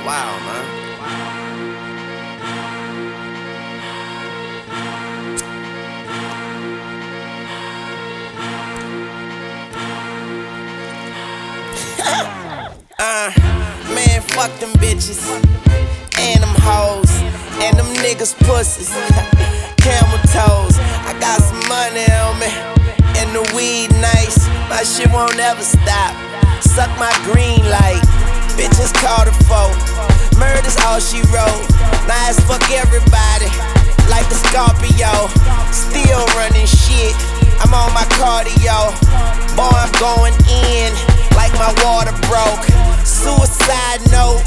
Wow, man. Man, fuck them bitches and them hoes and them niggas pussies. Camel toes. I got some money on me and the weed nice. My shit won't ever stop. Suck my green light. Bitches call the foe. Murder's all she wrote. Nice fuck everybody like a Scorpio. Still running shit. I'm on my cardio. Boy, I'm going in like my water broke. Suicide note,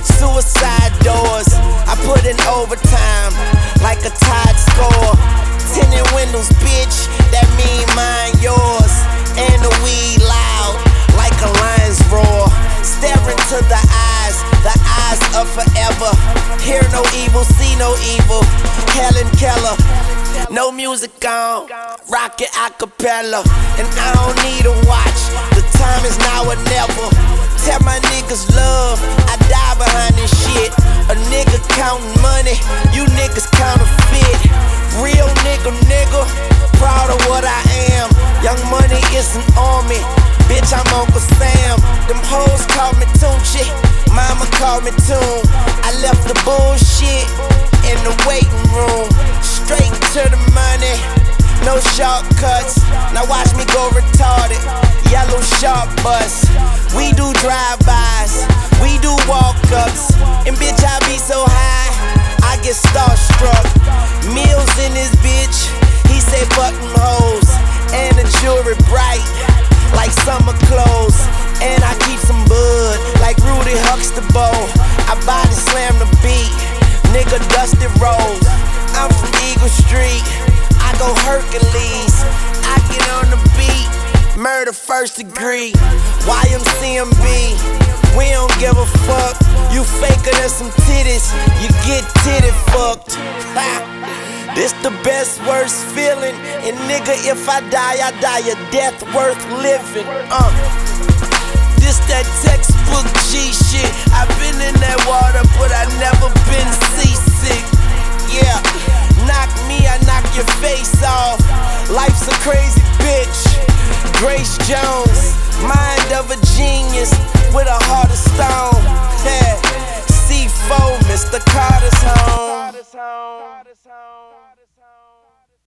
suicide doors. I put in overtime like a tied score. Tinted windows, bitch, that mean mine yours. And the weed loud like a lion's roar. Staring to the eyes of forever. Hear no evil, see no evil. Helen Keller, no music on, rock it acapella. And I don't need a watch, the time is now or never. Tell my niggas love, I die behind this shit. A nigga counting money, you niggas counterfeit. Real nigga, proud of what I am. Young Money is an army, bitch, I'm Uncle Sam. Them hoes call me Tunchi, mama call me Toon. I left the bullshit in the waiting room. Straight to the money, no shortcuts. Now watch me go retarded. Yellow sharp bus. We do drive-bys, we do walk-ups. And bitch, I be so high, I get starstruck. Meals in this bitch, he say fuck them hoes. And the jewelry bright, like summer clothes. And I keep some bud, like Rudy Huxtable. I body slam the beat, nigga Dusty Rose. I'm from Eagle Street, I go Hercules. I get on the beat, murder first degree. YMCMB, we don't give a fuck. You faker than some titties, you get titty fucked. This the best, worst feeling. And nigga, if I die a death worth living. This that textbook G shit. I've been in that water, but I never been seasick. Yeah, knock me, I knock your face off. Life's a crazy bitch. Grace Jones, mind of a genius with a heart of stone. Yeah, C4, Mr. Carter's home.